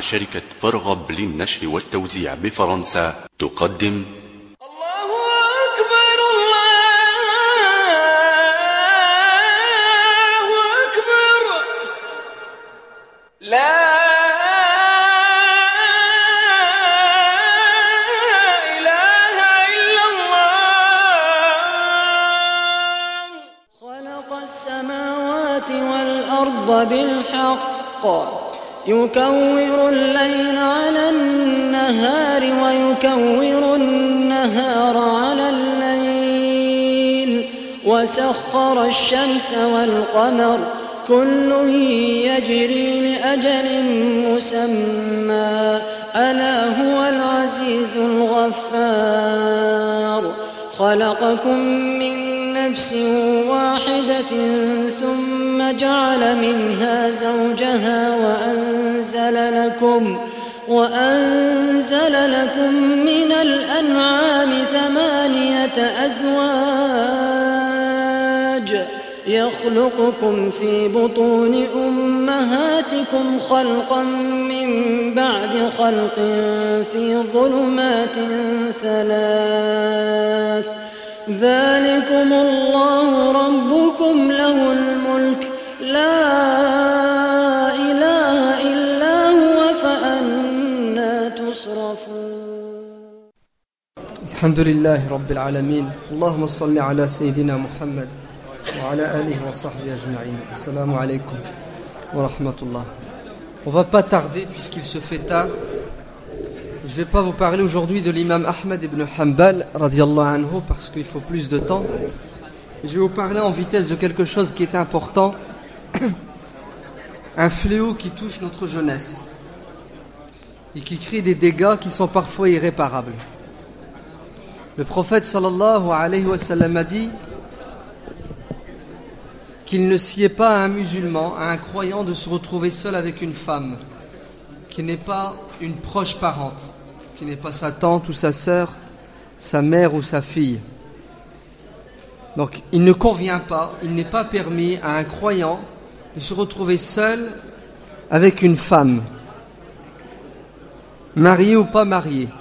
شركة فرغب للنشر والتوزيع بفرنسا تقدم الله أكبر الله أكبر لا إله إلا الله خلق السماوات والأرض بالحق يكور الليل على النهار ويكور النهار على الليل وسخر الشمس والقمر كل يجري لأجل مسمى ألا هو العزيز الغفار خلقكم من نفس واحدة ثم جعل منها زوجها وأنزل لكم من الأنعام 8 أزواج يخلقكم في بطون أمهاتكم خلقا من بعد خلق في ظلمات 3 ذلكم الله ربكم له الملك لا إله إلا هو فأنا تصرفون الحمد لله رب العالمين اللهم صل على سيدنا محمد وعلى آله وصحبه أجمعين السلام عليكم ورحمة الله. On va pas tarder puisqu'il se fait tard. Je ne vais pas vous parler aujourd'hui de l'imam Ahmed ibn Hanbal radiyallahu anhu parce qu'il faut plus de temps. Je vais vous parler en vitesse de quelque chose qui est important, un fléau qui touche notre jeunesse et qui crée des dégâts qui sont parfois irréparables. Le prophète sallallahu alayhi wa sallam a dit qu'il ne sied pas à un musulman, à un croyant de se retrouver seul avec une femme qui n'est pas une proche parente, qui n'est pas sa tante ou sa sœur, sa mère ou sa fille. Donc il ne convient pas, il n'est pas permis à un croyant de se retrouver seul avec une femme, mariée ou pas mariée.